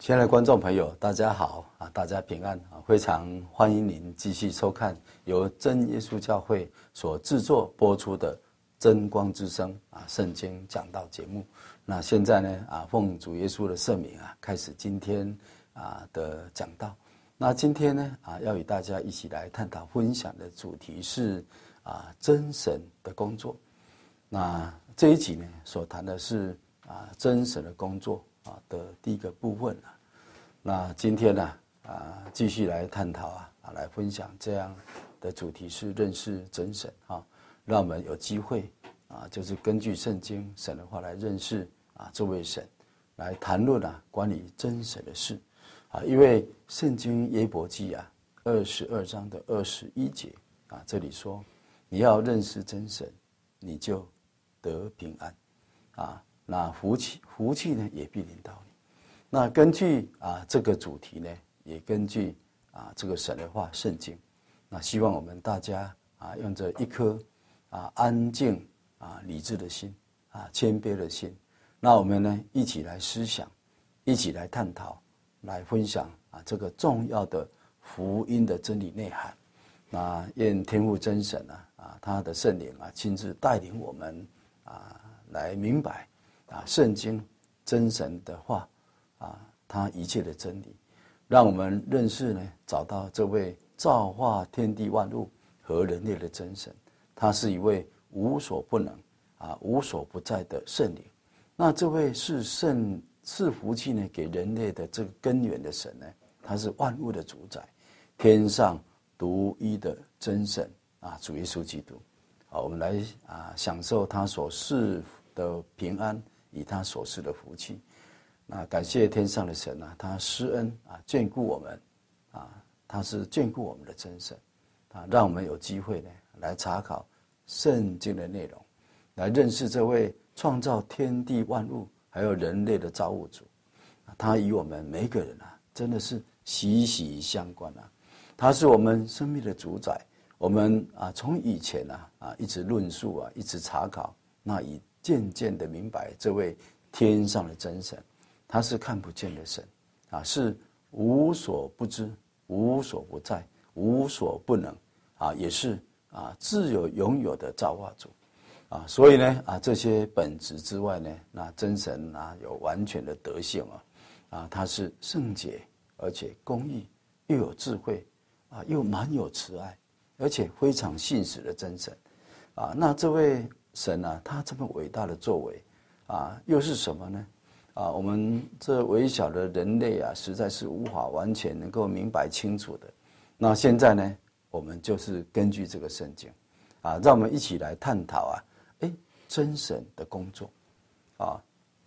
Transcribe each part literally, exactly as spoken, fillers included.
亲爱的观众朋友，大家好啊，大家平安啊！非常欢迎您继续收看由真耶稣教会所制作播出的真光之声啊圣经讲道节目。那现在呢啊，奉主耶稣的圣名啊，开始今天啊的讲道。那今天呢啊，要与大家一起来探讨分享的主题是啊真神的工作。那这一集呢所谈的是啊真神的工作啊的第一个部分啊。那今天呢啊继续来探讨啊啊来分享这样的主题是认识真神啊，让我们有机会啊就是根据圣经神的话来认识啊这位神，来谈论啊关于真神的事啊。因为圣经耶伯记啊二十二章的二十一节啊这里说，你要认识真神，你就得平安啊，那福气福气呢也必临到你。那根据啊这个主题呢，也根据啊这个神的话圣经，那希望我们大家啊用着一颗啊安静啊理智的心啊谦卑的心，那我们呢一起来思想，一起来探讨，来分享啊这个重要的福音的真理内涵。那愿天父真神啊啊他的圣灵啊亲自带领我们啊来明白啊圣经真神的话啊，他一切的真理，让我们认识呢，找到这位造化天地万物和人类的真神，他是一位无所不能啊、无所不在的圣灵。那这位是圣赐福气呢给人类的这个根源的神呢，他是万物的主宰，天上独一的真神啊，主耶稣基督。好，我们来啊享受他所赐的平安，以他所赐的福气。那感谢天上的神啊，他施恩啊，眷顾我们啊，他是眷顾我们的真神啊，让我们有机会呢来查考圣经的内容，来认识这位创造天地万物还有人类的造物主。他与我们每一个人啊，真的是息息相关啊。他是我们生命的主宰。我们啊，从以前啊啊一直论述啊，一直查考，那已渐渐的明白这位天上的真神。他是看不见的神啊，是无所不知、无所不在、无所不能啊，也是啊自有永有的造化主啊。所以呢啊，这些本质之外呢，那真神啊有完全的德性啊啊，他是圣洁而且公义，又有智慧啊，又满有慈爱，而且非常信实的真神啊。那这位神啊，他这么伟大的作为啊，又是什么呢？啊，我们这微小的人类啊，实在是无法完全能够明白清楚的。那现在呢，我们就是根据这个圣经，啊，让我们一起来探讨啊，哎，真神的工作，啊，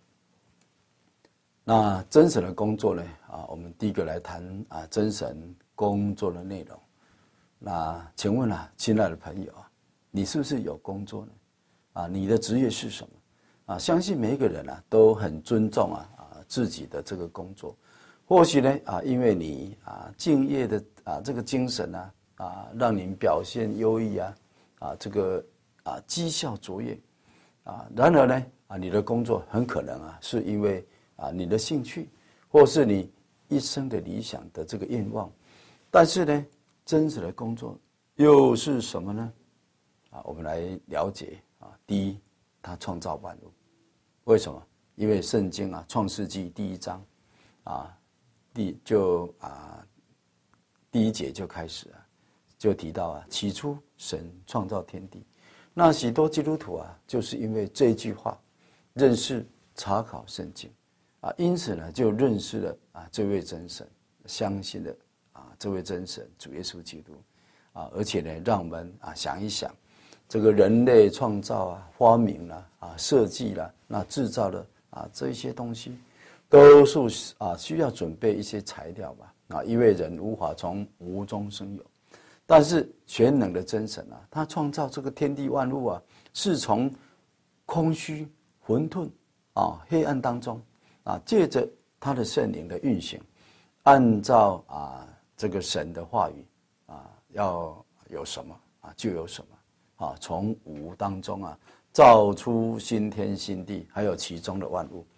那真神的工作呢，啊，我们第一个来谈啊，真神工作的内容。那请问啊，亲爱的朋友啊，你是不是有工作呢？啊，你的职业是什么？啊，相信每一个人啊都很尊重啊啊自己的这个工作，或许呢啊，因为你啊敬业的啊这个精神啊啊，让您表现优异啊啊这个啊绩效卓越啊。然而呢啊，你的工作很可能啊是因为啊你的兴趣，或是你一生的理想的这个愿望，但是呢，真实的工作又是什么呢？啊，我们来了解啊。第一，他创造万物。为什么？因为圣经啊，《创世纪》第一章，啊，第就啊第一节就开始啊，就提到啊，起初神创造天地。那许多基督徒啊，就是因为这句话，认识查考圣经啊，因此呢，就认识了啊这位真神，相信了啊这位真神主耶稣基督啊，而且呢，让我们啊想一想。这个人类创造啊、发明了啊、设计了、那制造了啊这一些东西，都是啊需要准备一些材料吧啊，因为人无法从无中生有，但是全能的真神啊，他创造这个天地万物啊，是从空虚、混沌啊、黑暗当中啊，借着他的圣灵的运行，按照啊这个神的话语啊，要有什么啊就有什么。啊，从无当中啊，造出新天新地，还有其中的万物。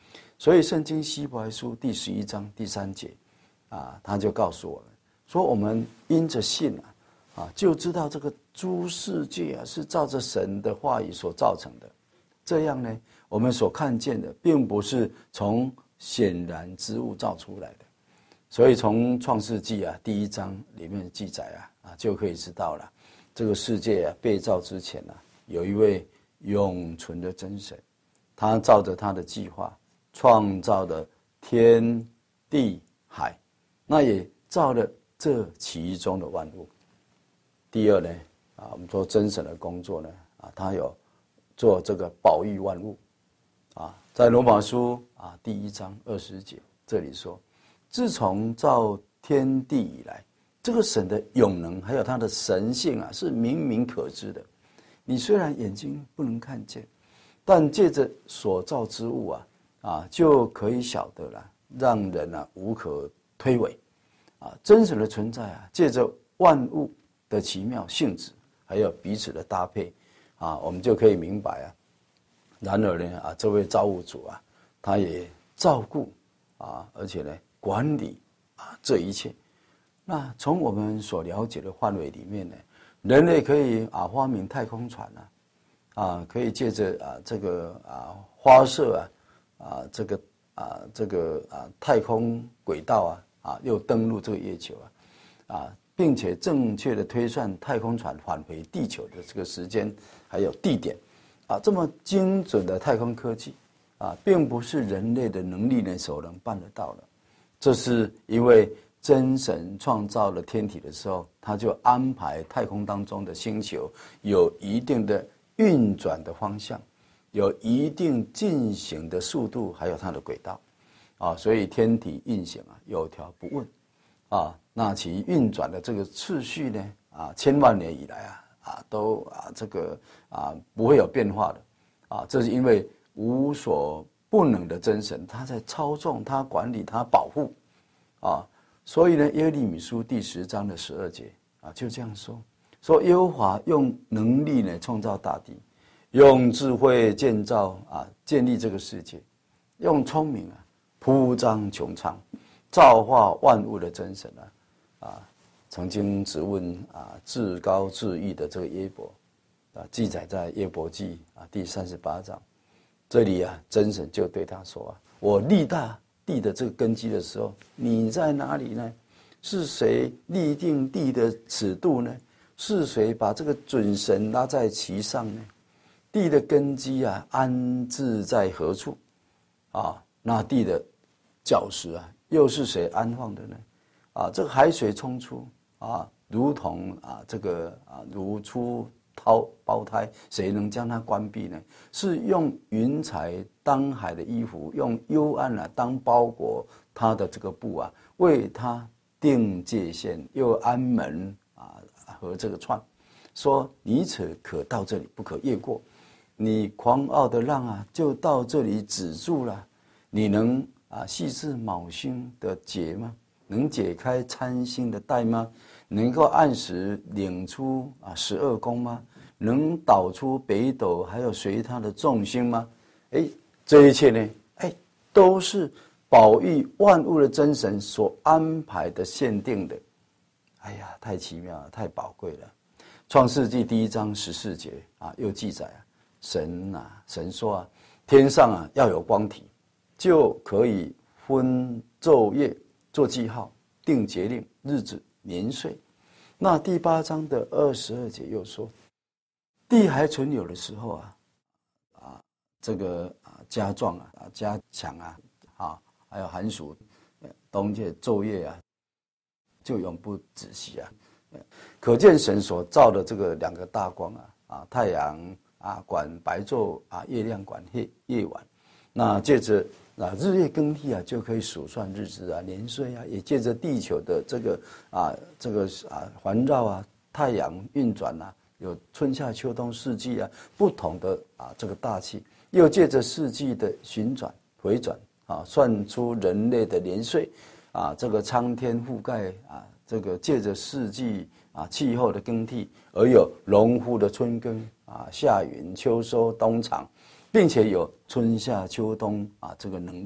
所以圣经希伯来书第十一章第三节啊，他就告诉我们说，我们因着信啊啊，就知道这个诸世界啊是照着神的话语所造成的。这样呢，我们所看见的并不是从显然之物造出来的。所以从创世纪啊第一章里面记载啊啊就可以知道了，这个世界啊被造之前啊，有一位永存的真神，他照着他的计划创造了天地海，那也造了这其中的万物。第二呢啊，我们说真神的工作呢啊，他有做这个保育万物啊，在罗马书啊第一章二十节这里说，自从造天地以来，这个神的永能还有他的神性啊，是明明可知的。你虽然眼睛不能看见，但借着所造之物啊啊，就可以晓得了，让人啊无可推诿啊。真神的存在啊，借着万物的奇妙性质，还有彼此的搭配啊，我们就可以明白啊。然而呢啊，这位造物主啊，他也照顾啊，而且呢管理啊这一切。那从我们所了解的范围里面呢，人类可以啊发明太空船啊，啊可以借着啊这个啊发射啊啊这个啊这个啊太空轨道啊啊又登陆这个月球啊啊，并且正确的推算太空船返回地球的这个时间还有地点啊，这么精准的太空科技啊，并不是人类的能力呢所能办得到的。这是因为真神创造了天体的时候，他就安排太空当中的星球有一定的运转的方向，有一定进行的速度，还有它的轨道啊，所以天体运行啊有条不紊啊，那其运转的这个次序呢啊，千万年以来啊啊都啊这个啊不会有变化的啊，这是因为无所不能的真神，他在操纵，他管理，他保护啊。所以呢，耶利米书第十章的十二节啊，就这样说：说耶和华用能力呢创造大地，用智慧建造啊建立这个世界，用聪明啊铺张穹苍，造化万物的真神啊啊，曾经质问啊至高至义的这个耶伯啊，记载在耶伯记啊第三十八章，这里啊真神就对他说啊：我立大地的这个根基的时候，你在哪里呢？是谁立定地的尺度呢？是谁把这个准绳拉在其上呢？地的根基啊，安置在何处？啊，那地的角石啊，又是谁安放的呢？啊，这个海水冲出啊，如同啊这个啊如出掏胞胎，谁能将它关闭呢？是用云彩当海的衣服，用幽暗啊当包裹它的这个布啊，为它定界限，又安门啊和这个串，说你只可到这里，不可越过。你狂傲的浪啊，就到这里止住了。你能啊细致卯星的结吗？能解开参星的带吗？能够按时领出啊十二宫吗？能导出北斗，还有随它的众星吗？哎，这一切呢，哎，都是保育万物的真神所安排的、限定的。哎呀，太奇妙了，太宝贵了。创世纪第一章十四节啊，又记载啊，神啊，神说啊，天上啊要有光体，就可以分昼夜，做记号，定节令、日子、年岁。那第八章的二十二节又说，地还存有的时候啊，啊，这个啊加壮啊，啊加强啊，啊，还有寒暑、冬夜、昼夜啊，就永不止息啊。可见神所造的这个两个大光啊，啊，太阳啊管白昼啊，月亮管夜夜晚。那借着啊日夜更替啊，就可以数算日子啊、年岁啊，也借着地球的这个啊这个啊环绕啊，太阳运转啊，有春夏秋冬四季啊不同的啊这个大气，又借着四季的旋转回转啊，算出人类的年岁啊，这个苍天覆盖啊，这个借着四季啊气候的更替，而有农夫的春耕啊、夏耘、秋收、冬藏。并且有春夏秋冬啊，这个冷热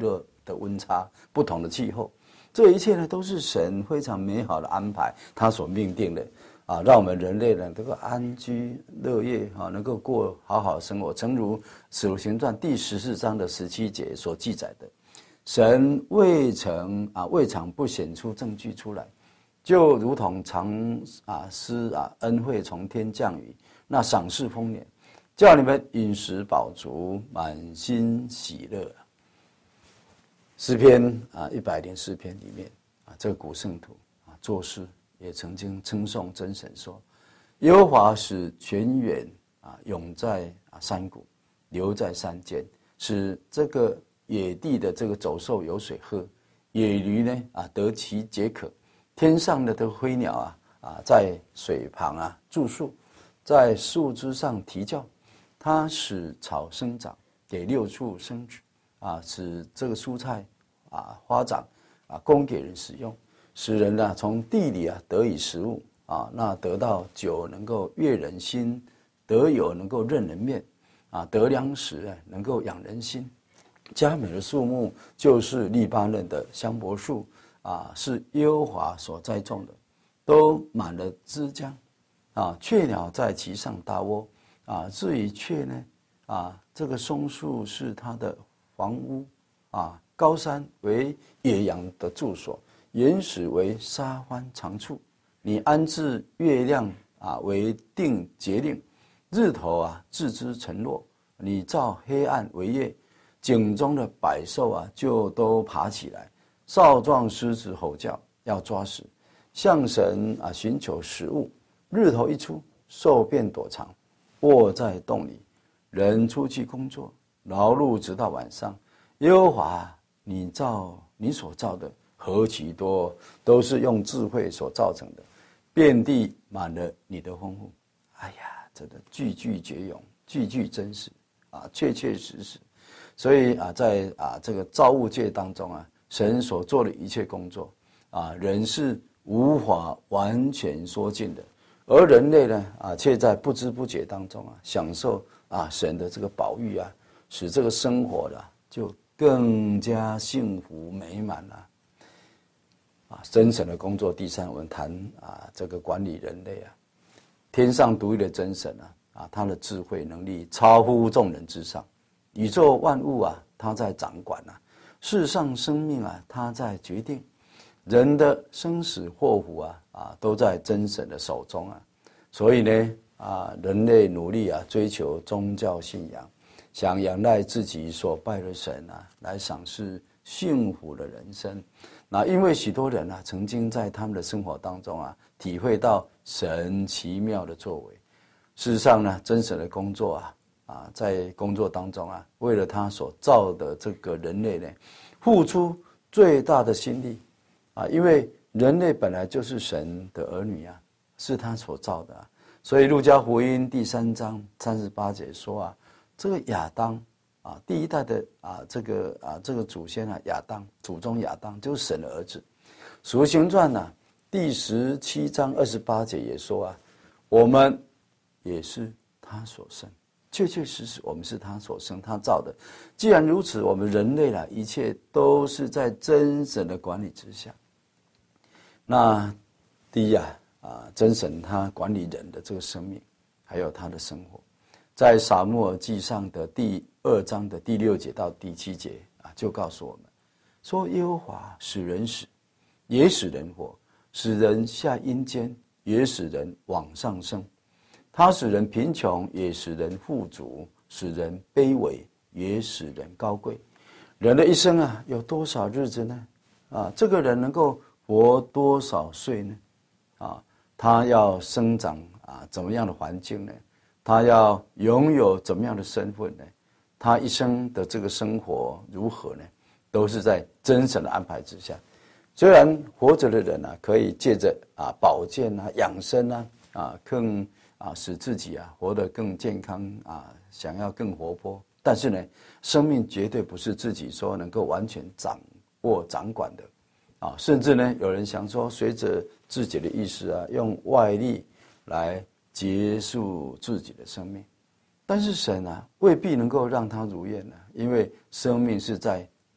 的温差、不同的气候，这一切呢都是神非常美好的安排，他所命定的啊，让我们人类呢能够安居乐业啊，能够过好好的生活。诚如《使徒行传》第十四章的十七节所记载的，神未曾啊未尝不显出证据出来，就如同常啊施啊恩惠从天降雨，那赏赐丰年，叫你们饮食饱足，满心喜乐。诗篇啊一百零四篇里面啊，这个古圣徒啊作诗也曾经称颂真神说：耶和华使泉源啊涌在啊山谷，流在山间，使这个野地的这个走兽有水喝，野驴呢啊得其解渴，天上的这个飞鸟啊啊在水旁啊住宿，在树枝上啼叫，它使草生长，给六畜生殖啊，使这个蔬菜啊花长啊，供给人使用，使人呢从地里啊得以食物啊，那得到酒能够悦人心，得油能够润人面啊，得粮食啊能够养人心。佳美的树木就是利巴嫩的香柏树啊，是耶和华所栽种的，都满了枝浆啊，雀鸟在其上搭窝啊。至于雀呢啊，这个松树是它的房屋啊，高山为野羊的住所，岩石为沙獾长处。你安置月亮啊为定节令，日头啊置之沉落，你照黑暗为夜。井中的百兽啊，就都爬起来；少壮狮子吼叫，要抓食，向神啊寻求食物。日头一出，兽便躲藏，卧在洞里。人出去工作，劳碌直到晚上。耶和华，你造你所造的何其多，都是用智慧所造成的，遍地满了你的丰富。哎呀，真的句句绝咏，句句真实啊，确确实实。所以啊，在啊这个造物界当中啊，神所做的一切工作啊，人是无法完全说尽的，而人类呢啊，却在不知不觉当中啊，享受啊神的这个保育啊，使这个生活的就更加幸福美满了。啊，真神的工作，第三我们谈啊这个管理人类啊，天上独一的真神啊啊，他的智慧能力超乎众人之上。宇宙万物啊，他在掌管啊；世上生命啊，他在决定。人的生死祸福啊，啊，都在真神的手中啊。所以呢，啊，人类努力啊，追求宗教信仰，想仰赖自己所拜的神啊，来赏赐幸福的人生。那因为许多人啊，曾经在他们的生活当中啊，体会到神奇妙的作为。事实上呢，真神的工作啊。啊，在工作当中啊，为了他所造的这个人类呢，付出最大的心力啊，因为人类本来就是神的儿女啊，是他所造的啊，所以路加福音第三章三十八节说啊，这个亚当啊，第一代的啊，这个啊，这个祖先啊，亚当祖宗亚当就是神的儿子。使徒行传呢，第十七章二十八节也说啊，我们也是他所生。确确实实我们是他所生他造的，既然如此，我们人类啦，一切都是在真神的管理之下。那第一啊啊，真神他管理人的这个生命，还有他的生活，在撒母耳记上的第二章的第六节到第七节啊，就告诉我们说，耶和华使人死，也使人活，使人下阴间，也使人往上升。他使人贫穷，也使人富足；使人卑微，也使人高贵。人的一生啊，有多少日子呢？啊，这个人能够活多少岁呢？啊，他要生长啊，怎么样的环境呢？他要拥有怎么样的身份呢？他一生的这个生活如何呢？都是在真神的安排之下。虽然活着的人啊，可以借着啊保健啊、养生啊，啊更。啊，使自己啊活得更健康啊，想要更活泼，但是呢，生命绝对不是自己说能够完全掌握掌管的，啊，甚至呢，有人想说，随着自己的意识啊，用外力来结束自己的生命，但是神啊，未必能够让他如愿呢，因为生命是在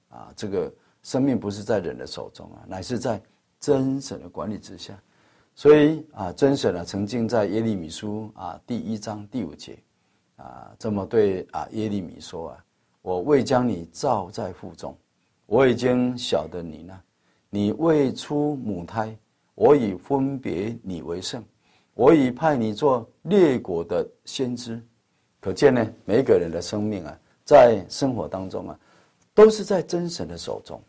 啊，这个生命不是在人的手中啊，乃是在真神的管理之下。所以啊，真神啊，曾经在耶利米书啊第一章第五节啊，这么对啊耶利米说啊：我未将你造在腹中，我已经晓得你呢。你未出母胎，我已分别你为圣，我已派你做列国的先知。可见呢，每个人的生命啊，在生活当中啊，都是在真神的手中。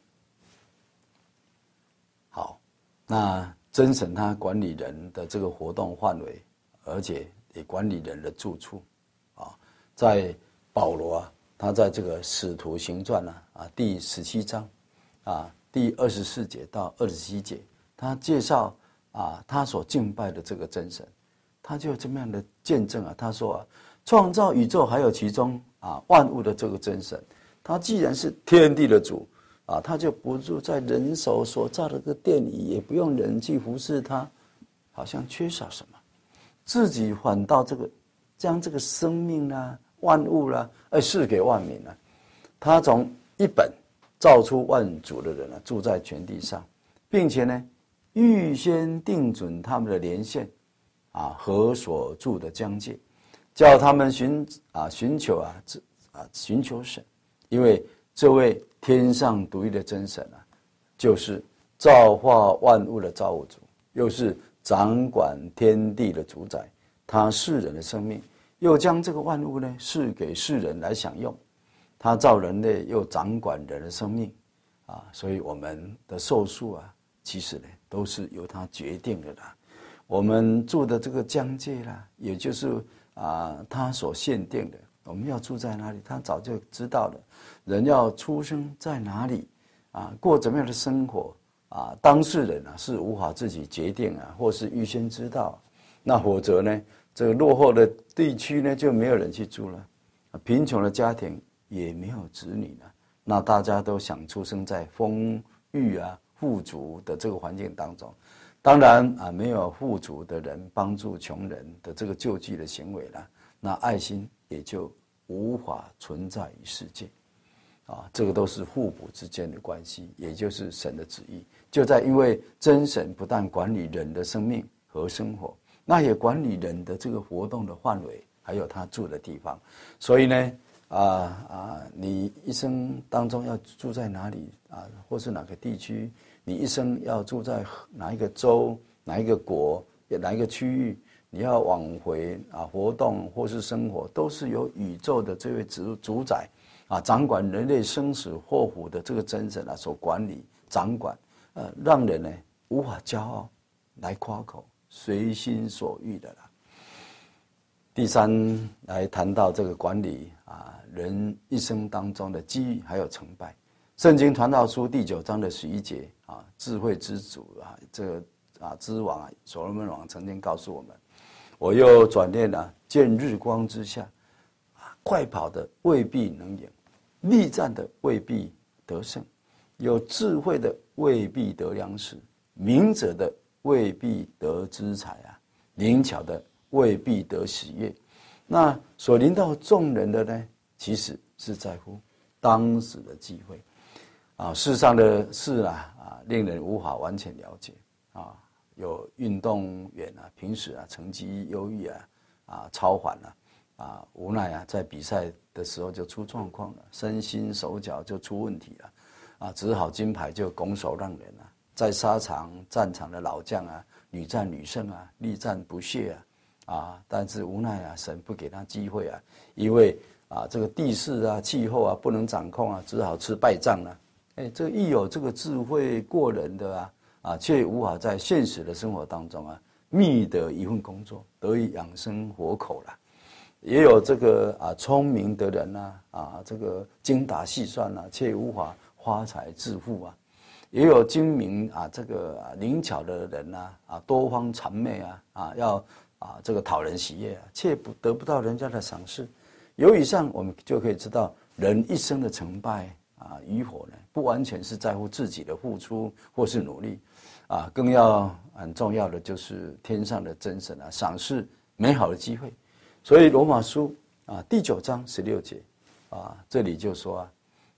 好，那真神他管理人的这个活动范围，而且也管理人的住处啊。在保罗啊，他在这个使徒行传啊啊第十七章啊第二十四节到二十七节，他介绍啊他所敬拜的这个真神，他就这么样的见证啊，他说啊，创造宇宙还有其中啊万物的这个真神，他既然是天地的主啊，他就不住在人手所造的这个殿里，也不用人去服侍他，好像缺少什么，自己反倒这个将这个生命啦、啊、万物啦、啊，而赐给万民啊。他从一本造出万族的人啊，住在全地上，并且呢，预先定准他们的年限啊和所住的疆界，叫他们寻啊寻求啊啊寻求神，因为这位天上独一的真神啊，就是造化万物的造物主，又是掌管天地的主宰。他世人的生命，又将这个万物呢赐给世人来享用。他造人类，又掌管人的生命啊，所以我们的寿数啊，其实呢都是由他决定的啦。我们住的这个疆界啦，也就是啊他所限定的，我们要住在哪里，他早就知道了。人要出生在哪里啊，过怎么样的生活啊，当事人啊是无法自己决定啊，或是预先知道。那否则呢，这个落后的地区呢就没有人去住了，贫穷的家庭也没有子女了。那大家都想出生在丰裕啊、富足的这个环境当中，当然啊，没有富足的人帮助穷人的这个救济的行为了，那爱心也就无法存在于世界。啊，这个都是互补之间的关系，也就是神的旨意。就在因为真神不但管理人的生命和生活，那也管理人的这个活动的范围，还有他住的地方。所以呢，啊啊，你一生当中要住在哪里啊，或是哪个地区？你一生要住在哪一个州、哪一个国、哪一个区域？你要往回啊活动或是生活，都是由宇宙的这位主主宰。啊，掌管人类生死祸福的这个真神啊，所管理、掌管，呃，让人呢无法骄傲来夸口，随心所欲的啦。第三，来谈到这个管理啊，人一生当中的机遇还有成败。圣经传道书第九章的十一节啊，智慧之主啊，这个啊之王啊，所罗门王曾经告诉我们：我又转念啊，见日光之下，啊，快跑的未必能赢。力战的未必得胜，有智慧的未必得粮食，明者的未必得资财啊，灵巧的未必得喜悦。那所临到众人的呢，其实是在乎当时的机会啊，世上的事啊啊，令人无法完全了解啊。有运动员啊，平时啊成绩优异啊啊超凡啊。啊，无奈啊，在比赛的时候就出状况了，身心手脚就出问题了，啊，只好金牌就拱手让人了。在沙场战场的老将啊，屡战屡胜啊，力战不懈啊，啊，但是无奈啊，神不给他机会啊，因为啊，这个地势啊、气候啊不能掌控啊，只好吃败仗了。哎，这一有这个智慧过人的啊，啊，却无法在现实的生活当中啊，觅得一份工作，得以养生活口了。也有这个啊聪明的人呐，啊这个精打细算呐、啊，却无法发财致富啊；也有精明啊这个啊灵巧的人呐，啊多方谄媚啊，啊要啊这个讨人喜悦啊，却不得不到人家的赏识。由以上我们就可以知道，人一生的成败啊与否呢，不完全是在乎自己的付出或是努力，啊更要很重要的就是天上的真神啊赏识美好的机会。所以罗马书啊第九章十六节啊，这里就说啊，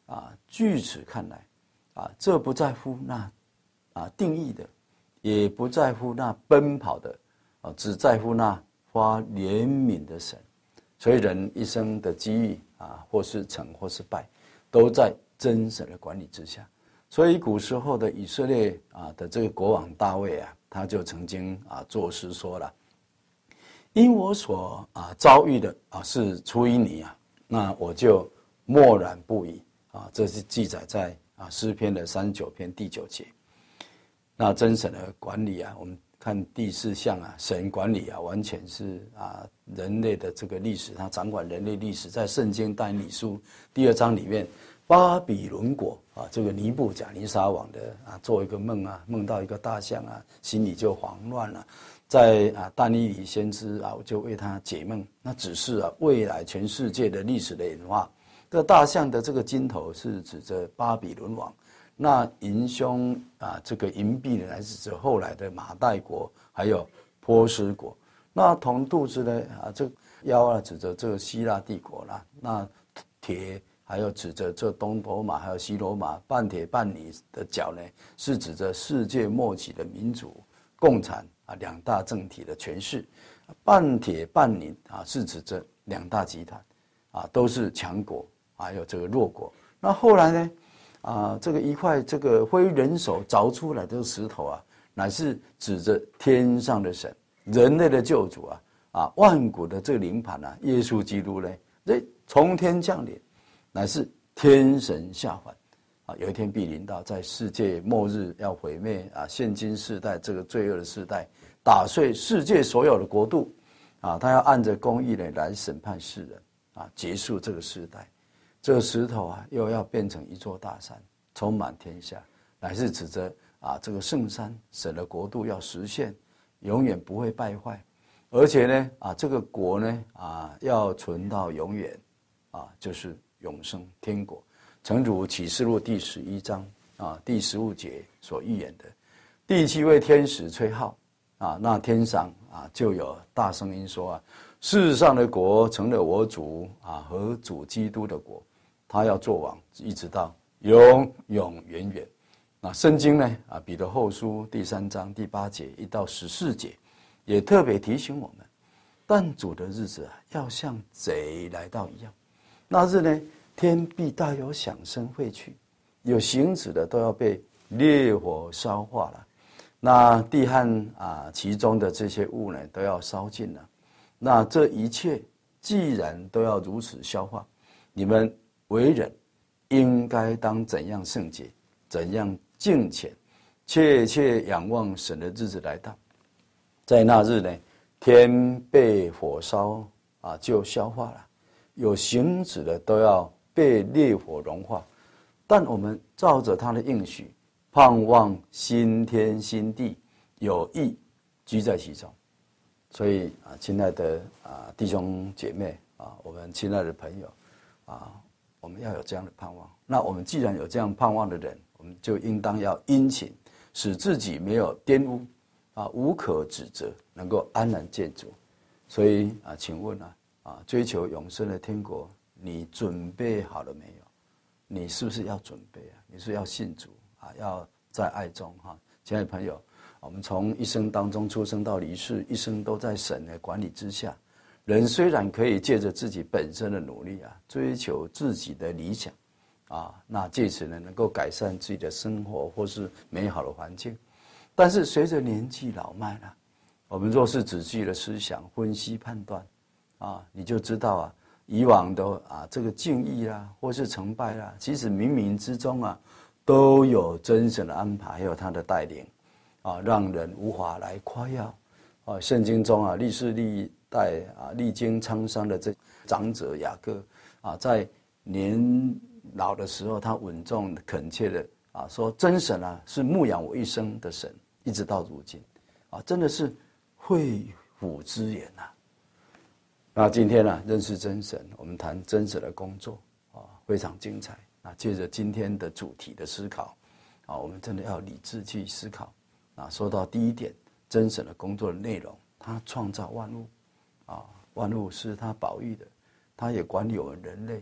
啊，据此看来，啊，这不在乎那啊定义的，也不在乎那奔跑的，啊，只在乎那发怜悯的神。所以人一生的机遇啊，或是成或是败，都在真神的管理之下。所以古时候的以色列啊的这个国王大卫啊，他就曾经啊作诗说了：因我所啊遭遇的啊是出于你啊，那我就默然不语啊。这是记载在啊诗篇的三十九篇第九节。那真神的管理啊，我们看第四项啊，神管理啊，完全是啊人类的这个历史，他掌管人类历史，在圣经但以理书第二章里面。巴比伦国啊，这个尼布甲尼撒王的啊，做一个梦啊，梦到一个大象啊，心里就慌乱了。在啊，但以理先知啊，我就为他解梦，那只是啊，未来全世界的历史的演化。这个大象的这个金头是指着巴比伦王，那银胸啊，这个银币呢，是指后来的马代国，还有波斯国。那铜肚子呢啊，这腰啊，指着这个希腊帝国啦。那铁。还有指着这东罗马还有西罗马半铁半泥的脚呢，是指着世界末期的民主共产啊两大政体的诠释。半铁半泥啊是指着两大集团啊都是强国，还有这个弱国。那后来呢啊这个一块这个非人手凿出来的石头啊，乃是指着天上的神，人类的救主啊啊万古的这个灵盘啊，耶稣基督呢，这从天降临。乃是天神下凡，啊，有一天必临到，在世界末日要毁灭啊，现今世代这个罪恶的世代，打碎世界所有的国度，啊，他要按着公义呢来审判世人，啊，结束这个世代。这个石头啊，又要变成一座大山，充满天下，乃是指着啊这个圣山，神的国度要实现，永远不会败坏，而且呢，啊这个国呢，啊要存到永远，啊就是。永生天国，诚如启示录第十一章啊第十五节所预言的，第七位天使吹号啊，那天上啊就有大声音说啊，世上的国成了我主啊和主基督的国，他要做王，一直到永永远远。那圣经呢啊彼得后书第三章第八节一到十四节，也特别提醒我们，但主的日子啊，要像贼来到一样。那日呢，天必大有响声废去，有形质的都要被烈火烧化了。那地和啊其中的这些物呢，都要烧尽了。那这一切既然都要如此消化，你们为人应该当怎样圣洁，怎样敬虔，切切仰望神的日子来到。在那日呢，天被火烧啊，就消化了。有形质的都要被烈火融化，但我们照着他的应许，盼望新天新地，有义居在其中。所以啊，亲爱的啊弟兄姐妹啊，我们亲爱的朋友啊，我们要有这样的盼望。那我们既然有这样盼望的人，我们就应当要殷勤，使自己没有玷污啊，无可指责，能够安然见主。所以啊，请问啊。啊，追求永生的天国，你准备好了没有？你是不是要准备啊？你是要信主啊？要在爱中哈，亲爱的朋友，我们从一生当中出生到离世，一生都在神的管理之下。人虽然可以借着自己本身的努力啊，追求自己的理想，啊，那借此呢能够改善自己的生活或是美好的环境，但是随着年纪老迈了，我们若是仔细的思想、分析、判断。啊，你就知道啊，以往的啊这个敬意啦，或是成败啦，其实冥冥之中啊，都有真神的安排，还有他的带领，啊，让人无法来夸耀。啊，圣经中啊，历世历代啊，历经沧桑的这长者雅各啊，在年老的时候，他稳重恳切的啊说：“真神啊，是牧养我一生的神，一直到如今，啊，真的是肺腑之言呐。”那今天呢、啊，认识真神，我们谈真神的工作啊，非常精彩。那借着今天的主题的思考啊，我们真的要理智去思考。啊，说到第一点，真神的工作的内容，他创造万物，啊，万物是他保育的，他也管理我们人类。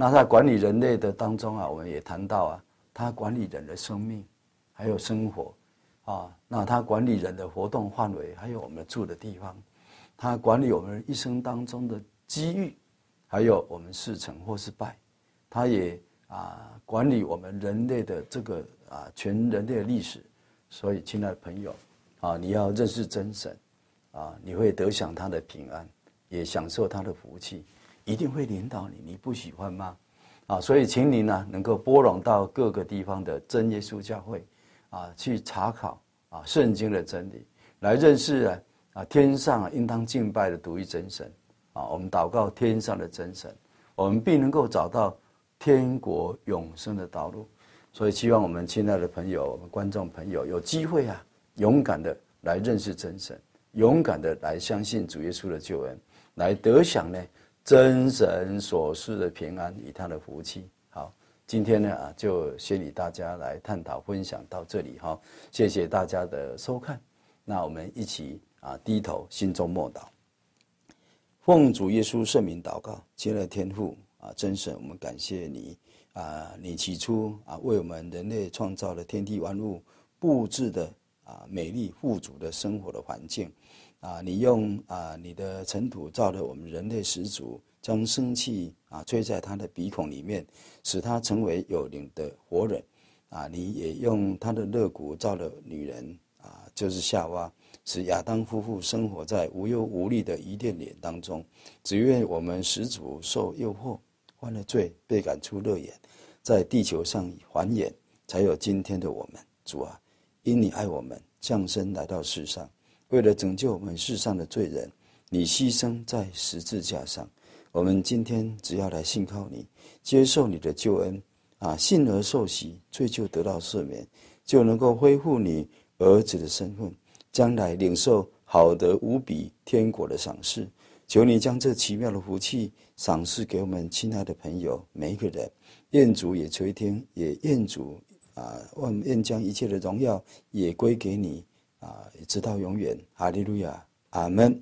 那在管理人类的当中啊，我们也谈到啊，他管理人的生命，还有生活啊，那他管理人的活动范围，还有我们住的地方，他管理我们一生当中的机遇，还有我们是成或是败，他也啊管理我们人类的这个啊全人类的历史。所以，亲爱的朋友啊，你要认识真神啊，你会得享他的平安，也享受他的福气，一定会领导你。你不喜欢吗？啊，所以请你呢能够拨冗到各个地方的真耶稣教会啊，去查考啊圣经的真理，来认识啊啊天上应当敬拜的独一真神啊。我们祷告天上的真神，我们必能够找到天国永生的道路。所以，希望我们亲爱的朋友、我们观众朋友有机会啊，勇敢的来认识真神，勇敢的来相信主耶稣的救恩，来得享呢真神所赐的平安与他的福气。好，今天呢啊，就先与大家来探讨分享到这里哈，谢谢大家的收看。那我们一起啊低头心中默祷，奉主耶稣圣名祷告，亲爱的天父啊，真神，我们感谢你。啊，你起初啊为我们人类创造了天地万物，布置的啊美丽富足的生活的环境，啊，你用啊你的尘土造了我们人类始祖，将生气啊吹在他的鼻孔里面，使他成为有灵的活人，啊，你也用他的肋骨造了女人啊，就是夏娃，使亚当夫妇生活在无忧无虑的伊甸园当中，只愿我们始祖受诱惑。犯了罪，被赶出乐园，在地球上繁衍，才有今天的我们。主啊，因你爱我们，降生来到世上，为了拯救我们世上的罪人，你牺牲在十字架上。我们今天只要来信靠你，接受你的救恩啊，信而受洗，罪就得到赦免，就能够恢复你儿子的身份，将来领受好得无比天国的赏赐。求你将这奇妙的福气赏赐给我们亲爱的朋友每一个人，愿主也垂听，也愿主啊，愿将一切的荣耀也归给你啊，直到永远。哈利路亚，阿们。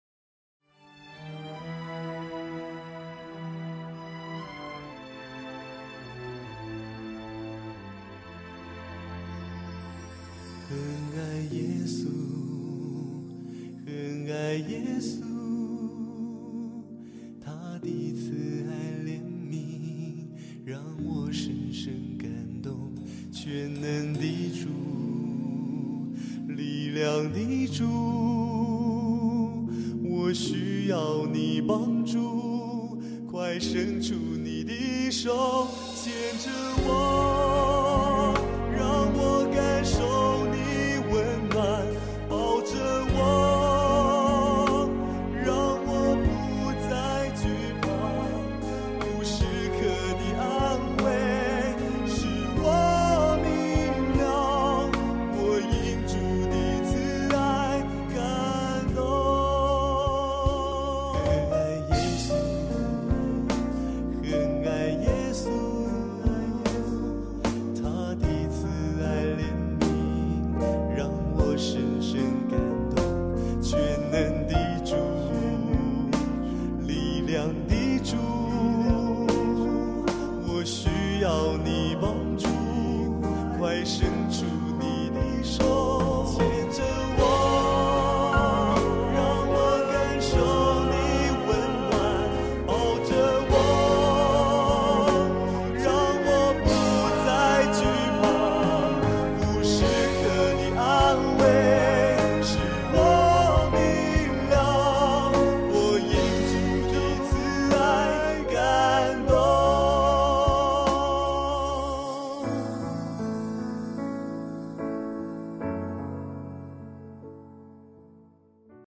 很爱耶稣，很爱耶稣。的慈爱怜悯让我深深感动，全能的主，力量的主，我需要你帮助，快伸出你的手牵着我。